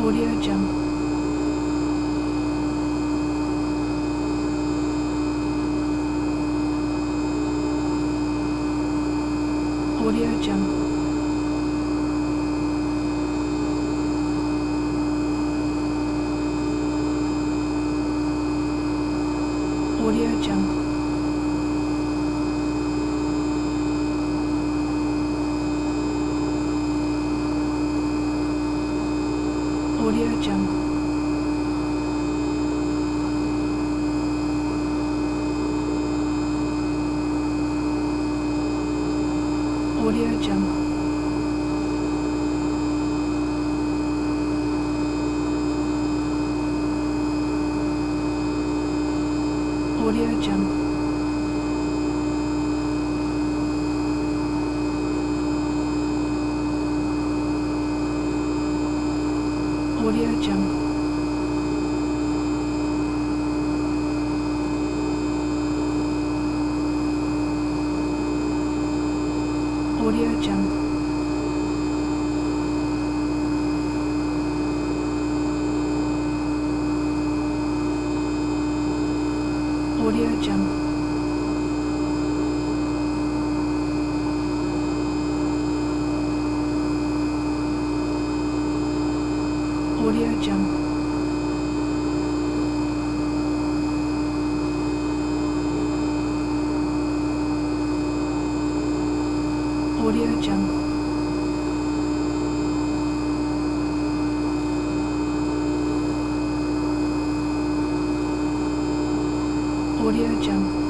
Audio Jungle. Audio Jungle. Audio Jungle. Audio Jungle. Audio Jungle. Audio Jungle. Audio Jungle. Audio Jungle. Audio Jungle. Audio Jungle. Audio Jungle. Audio Jungle.